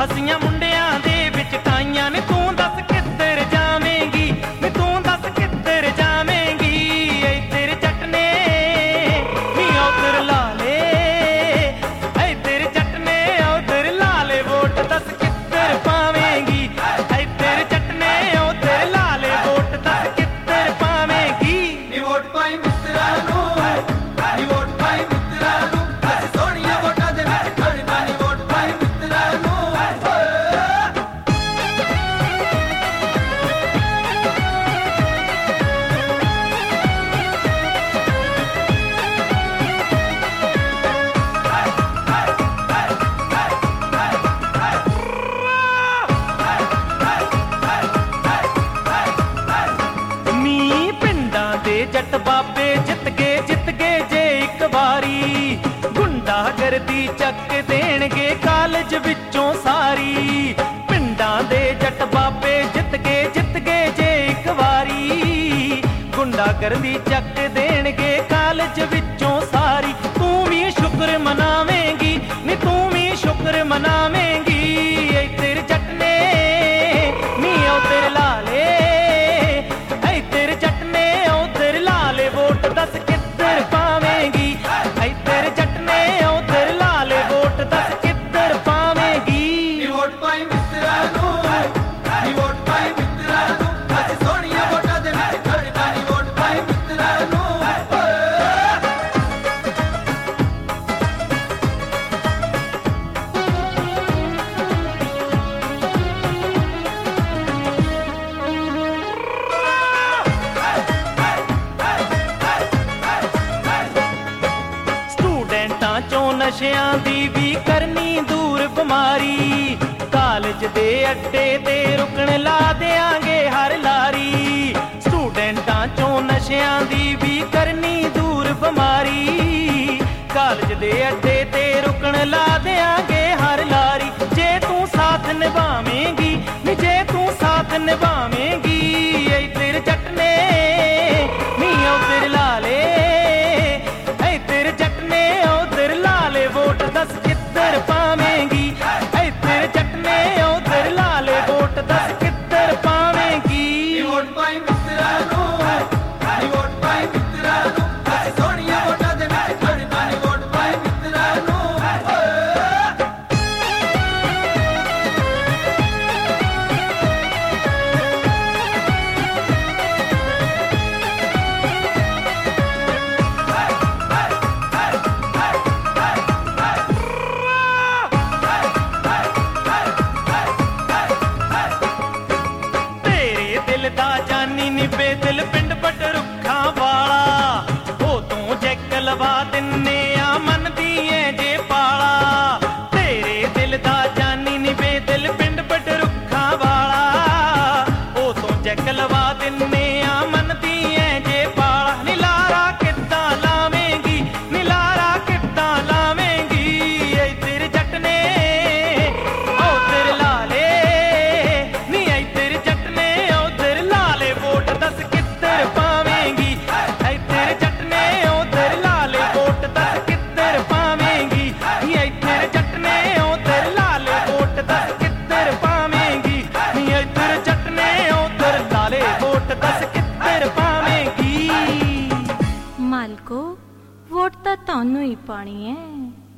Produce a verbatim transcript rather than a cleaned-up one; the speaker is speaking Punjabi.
ਹਸੀਆਂ ਮੁੰਡਿਆਂ ਦੇ ਵਿੱਚ ਟਾਈਆਂ ਨੇ, ਤੂੰ ਦੱਸ ਕਿੱਧਰ ਜਾਵੇਂਗੀ ਨੀ, ਤੂੰ ਦੱਸ ਕਿੱਧਰ ਜਾਵੇਂਗੀ। ਇੱਧਰ ਜੱਟ ਨੇ ਨੀ ਉੱਧਰ ਲਾ ਲੇ, ਇੱਧਰ ਜੱਟ ਨੇ ਉੱਧਰ ਲਾ ਲੇ, ਵੋਟ ਦੱਸ ਕਿੱਧਰ ਪਾਵੇਂਗੀ। ਇੱਧਰ ਜੱਟ ਨੇ ਉੱਧਰ ਲਾ ਲੇ, ਵੋਟ ਦੱਸ ਕਿੱਧਰ ਪਾਵੇਂਗੀ। ਨੀ ਵੋਟ ਪਾਈ ਮਿੱਤਰਾਂ ਨੂੰ, ਨੀ ਵੋਟ ਪਾਈ ਮਿੱਤਰਾਂ ਨੂੰ, ਅਸੀਂ ਸੋਹਣੀਆਂ ਵੋਟਾਂ ਦੇ ਵਿੱਚ ਖੜਨਾ। ਨੀ ਵੋਟ ਪਾਈ ਮਿੱਤਰਾਂ ਨੂੰ। ਨੀ ਪਿੰਡਾਂ ਦੇ ਜੱਟ ਬਾਬੇ ਜਿੱਤ ਗਏ, ਜਿੱਤ ਗਏ ਜੇ ਇੱਕ ਵਾਰੀ, ਗੁੰਡਾਗਰਦੀ ਚੱਕ ਦੇਣਗੇ ਕਾਲਜ ਵਿੱਚੋਂ ਸਾਰੀ। ਪਿੰਡਾਂ ਦੇ ਜੱਟ ਬਾਬੇ ਜਿੱਤ ਗਏ, ਜਿੱਤ ਗਏ ਜੇ ਇੱਕ ਵਾਰੀ, ਗੁੰਡਾਗਰਦੀ ਚੱਕ ਦੇਣਗੇ ਕਾਲਜ ਵਿੱਚੋਂ ਸਾਰੀ। ਤੂੰ ਵੀ ਸ਼ੁਕਰ ਮਨਾਵੇਂਗੀ ਨੀ, ਤੂੰ ਵੀ ਸ਼ੁਕਰ ਮਨਾਵੇਂਗੀ। ਇੱਧਰ ਜੱਟ ਨੇ ਨੀ ਉੱਧਰ ਲਾ ਲੇ, ਇੱਧਰ ਜੱਟ ਨੇ ਉੱਧਰ ਲਾ ਲੇ, ਵੋਟ ਦੱਸ ਕਿੱਧਰ ਪਾਵੇਂਗੀ। ਇੱਧਰ ਜੱਟ ਨੇ ਉੱਧਰ ਲਾ ਲੇ, ਵੋਟ ਦੱਸ ਕਿੱਧਰ ਪਾਵੇਂਗੀ। ਨੀ ਵੋਟ ਪਾਈ ਮਿੱਤਰਾਂ ਨੂੰ, ਨੀ ਵੋਟ ਪਾਈ ਮਿੱਤਰਾਂ ਨੂੰ, ਅਸੀਂ ਸੋਹਣੀਆਂ ਵੋਟਾਂ ਦੇ ਵਿੱਚ ਖੜਨਾ। ਨੀ ਵੋਟ ਪਾਈ ਮਿੱਤਰਾਂ ਨੂੰ। ਸਟੂਡੈਂਟਾਂ ਚੋਂ ਨਸ਼ਿਆਂ ਦੀ ਵੀ ਕਰਨੀ ਦੂਰ ਬਿਮਾਰੀ, ਕਾਲਜ ਦੇ ਅੱਡੇ ਤੇ ਰੁਕਣ ਲਾ ਦਿਆਂਗੇ ਹਰ ਲਾਰੀ। ਸਟੂਡੈਂਟਾਂ ਚੋਂ ਨਸ਼ਿਆਂ ਦੀ ਵੀ ਕਰਨੀ ਦੂਰ ਬਿਮਾਰੀ, ਕਾਲਜ ਦੇ ਅੱਡੇ ਤੇ ਰੁਕਣ ਲਾ ਦਿਆਂਗੇ ਹਰ ਲਾਰੀ। ਜੇ ਤੂੰ ਸਾਥ ਨਿਭਾਵੇਂਗੀ ਨੀ, ਜੇ ਤੂੰ ਸਾਥ ਨਿਭਾਵੇਂਗੀ। ਇੱਧਰ ਜੱਟ ਨੇ ਨੀ ਉੱਧਰ ਲਾ ਲੇ, ਇੱਧਰ ਜੱਟ ਨੇ ਉੱਧਰ ਲਾ ਲੇ, ਵੋਟ ਦੱਸ ਕਿੱਧਰ ਪਾਵੇਂਗੀ। ਇੱਧਰ ਜੱਟ ਨੇ ਉੱਧਰ ਲਾ ਲੇ, ਵੋਟ ਦੱਸ ਕਿੱਧਰ ਪਾਵੇਂਗੀ। ਨੀ ਵੋਟ ਪਾਈ ਮਿੱਤਰਾਂ ਨੂੰ, ਨੀ ਵੋਟ ਪਾਈ ਮਿੱਤਰਾਂ ਨੂੰ, ਅਸੀਂ ਸੋਹਣੀਆਂ ਵੋਟਾਂ ਦੇ ਵਿੱਚ ਖੜਨਾ। ਨੀ ਵੋਟ ਪਾਈ ਮਿੱਤਰਾਂ ਨੂੰ। ਤੇਰੇ ਦਿਲ ਦਾ ਜਾਨੀ ਨੀ ਬੇਦਿਲ ਪਿੰਡ ਪਟ ਰੁੱਖਾਂ ਵਾਲਾ, ਉਹ ਤੂੰ ਜੈਕ ਲਵਾ ਦਿੰਨੇ ਆ ਮੰਨਦੀ ਐ ਜੇ ਪਾਲਾ। ਤੇਰੇ ਦਿਲ ਦਾ ਜਾਨੀ ਨੀ ਬੇਦਿਲ ਪਿੰਡ ਪਟ ਰੁੱਖਾਂ ਵਾਲਾ, ਉਹ ਤੂੰ ਜੈਕ ਲਵਾ ਦਿੰਨੇ ਆ ਮੰਨਦੀ ਐ ਜੇ ਪਾਲਾ। ਨੀ ਲਾਰਾ ਕਿੱਦਾਂ ਲਾਵੇਂਗੀ ਨੀ, ਲਾਰਾ ਕਿੱਦਾਂ ਲਾਵੇਂਗੀ। ਇੱਧਰ ਜੱਟ ਨੇ ਉੱਧਰ ਲਾ ਲੇ ਨੀ, ਇੱਧਰ ਜੱਟ ਨੇ ਉੱਧਰ ਲਾ ਲੇ, ਵੋਟ ਦੱਸ ਕਿੱਧਰ ਪਾਵੇਂਗੀ। ਇੱਧਰ ਜੱਟ ਨੇ ਉੱਧਰ ਲਾ ਲੇ, ਵੋਟ ਦੱਸ ਕਿੱਧਰ ਪਾਵੇਂਗੀ। ਨੀ ਇੱਧਰ ਜੱਟ ਨੇ ਉੱਧਰ ਲਾ ਲੇ, ਵੋਟ ਦੱਸ ਕਿੱਧਰ ਪਾਵੇਂਗੀ। ਨੀ ਇੱਧਰ ਜੱਟ ਨੇ ਉੱਧਰ ਲਾ ਲੇ, ਵੋਟ ਦੱਸ ਕਿੱਧਰ ਪਾਵੇਂਗੀ। ਮਾਲਕੋ, ਵੋਟ ਤਾਂ ਤੁਹਾਨੂੰ ਹੀ ਪਾਣੀ ਹੈ।